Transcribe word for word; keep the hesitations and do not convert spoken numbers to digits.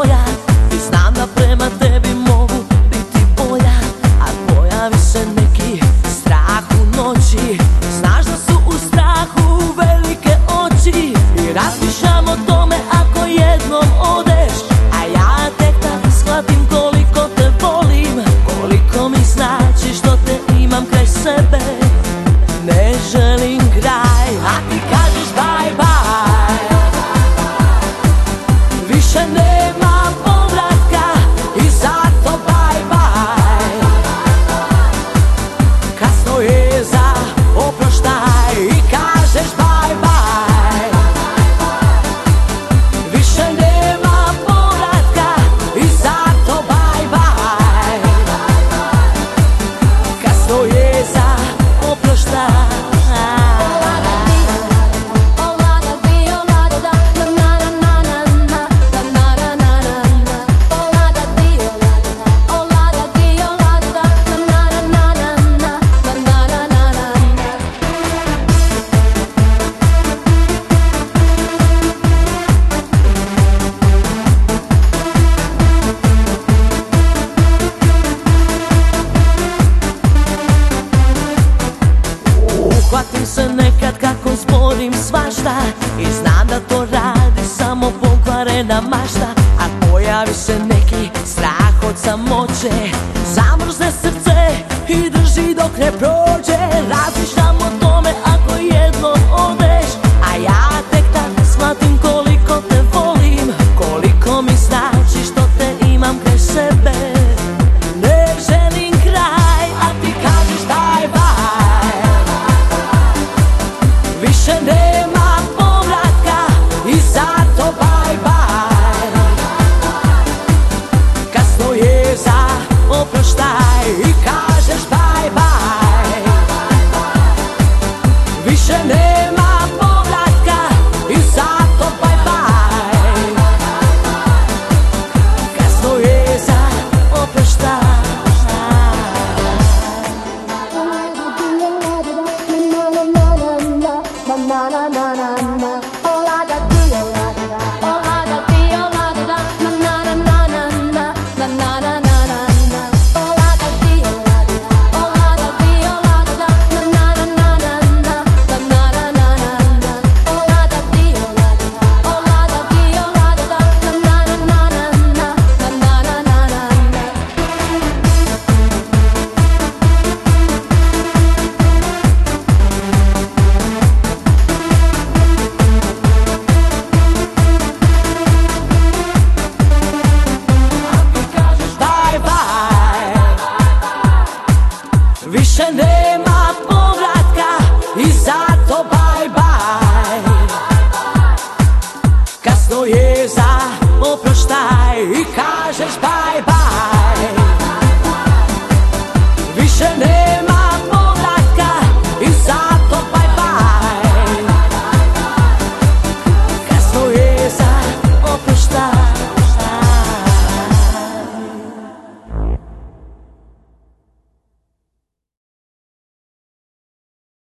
moja i znam da prema tebi mogu biti bolja. A pojavi se neki strah u noći, znaš da su u strahu velike oči. I razmišljam o tome ako jednom odeš, a ja tek tako shvatim koliko te volim, koliko mi znači što te imam kraj sebe. Ne želim kraj, a ti kažeš bye bye. Više nema povratka i zato bye bye. Kasno je za oproštaj i kažeš bye bye. Više nema povratka i zato bye bye. Kasno je za oproštaj. Uhvatim se nekad kako zborim svašta i znam da to radi samo pokvarena mašta. A pojavi se neki strah od samoće, zamrzne srce i drži dok ne prođe. Razmišljam o tome ako jednom odeš, a ja tek tako shvatim koliko te volim, koliko mi znači što te imam kraj sebe. Ne želim kraj, a ti kažeš bye bye. Više nema povratka i zato bye bye. Kasno je za oproštaj i kažeš bye bye. Više nema povratka i zato bye bye. Kasno je za oproštaj. Na na na na na, oh la da do, oh la da da, oh la da di, oh la da da, na na na na na na, na na na na na, oh la da di, oh la da da, oh la da di, oh la da da, na na na na na, na na na na na, oh la da di, oh la da da, oh la da di, oh la da da, na na na na na, na na na na na. Više nema povratka i zato bye bye. Kasno je za oproštaj i kažeš bye bye.